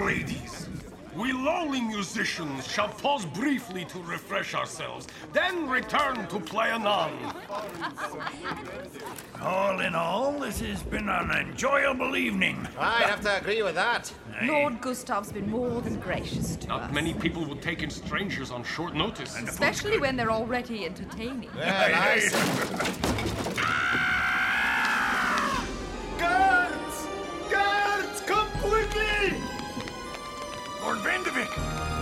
ladies. We lowly musicians shall pause briefly to refresh ourselves, then return to play anon. All in all, this has been an enjoyable evening. I'd have to agree with that. Lord Gustav's been more than gracious to us. Not many people would take in strangers on short notice. Especially when they're already entertaining. Guards! Guards, come quickly! Lord Vandevik!